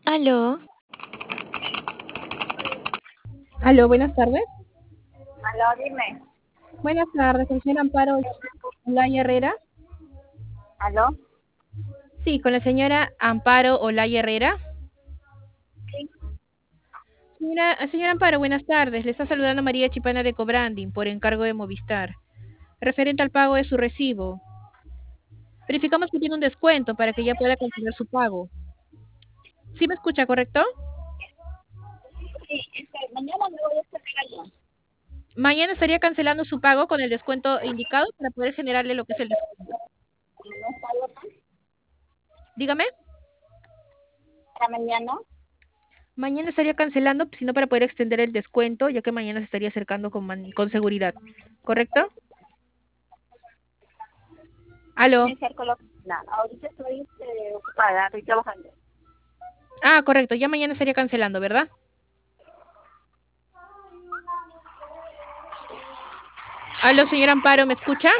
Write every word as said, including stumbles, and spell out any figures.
Aló, Aló, buenas tardes. Aló, dime. Buenas tardes, con señora Amparo Olaya Herrera. Aló. Sí, con la señora Amparo Olaya Herrera. Sí. Señora, señora Amparo, buenas tardes. Le está saludando María Chipana de Cobranding por encargo de Movistar. Referente al pago de su recibo. Verificamos que tiene un descuento para que ya pueda cancelar su pago. ¿Sí me escucha, correcto? Sí, este, mañana me voy a estar allá. Mañana estaría cancelando su pago con el descuento indicado para poder generarle lo que es el descuento. ¿No está loca? Dígame. Para mañana. Mañana estaría cancelando, sino para poder extender el descuento, ya que mañana se estaría acercando con, man- con seguridad. ¿Correcto? Aló. Iniciar con la oficina. Ahorita estoy este, ocupada, estoy trabajando. Ah, correcto. Ya mañana estaría cancelando, ¿verdad? Aló, señor Amparo, ¿me escucha?